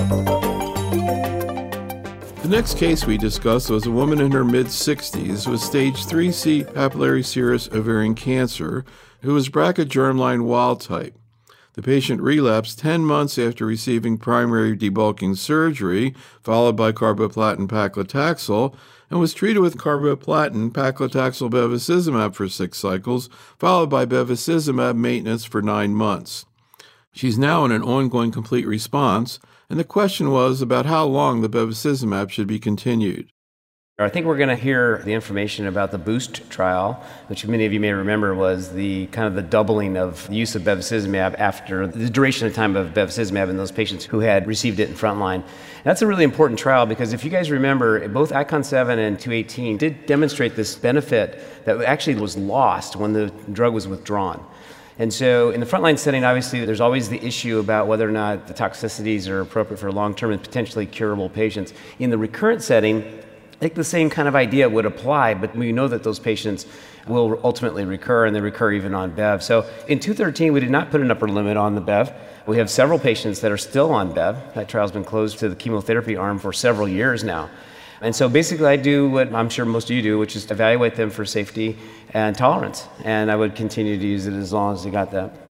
The next case we discussed was a woman in her mid-60s with stage 3C papillary serous ovarian cancer who was BRCA germline wild type. The patient relapsed 10 months after receiving primary debulking surgery, followed by carboplatin paclitaxel, and was treated with carboplatin paclitaxel bevacizumab for 6 cycles, followed by bevacizumab maintenance for 9 months. She's now in an ongoing complete response, and the question was about how long the bevacizumab should be continued. I think we're going to hear the information about the BOOST trial, which many of you may remember was the kind of the doubling of the use of bevacizumab after the duration of time of bevacizumab in those patients who had received it in frontline. That's a really important trial because if you guys remember, both ICON-7 and 218 did demonstrate this benefit that actually was lost when the drug was withdrawn. And so in the frontline setting, obviously, there's always the issue about whether or not the toxicities are appropriate for long-term and potentially curable patients. In the recurrent setting, I think the same kind of idea would apply, but we know that those patients will ultimately recur, and they recur even on Bev. So in 213, we did not put an upper limit on the Bev. We have several patients that are still on Bev. That trial's been closed to the chemotherapy arm for several years now. And so basically I do what I'm sure most of you do, which is evaluate them for safety and tolerance. And I would continue to use it as long as they got that.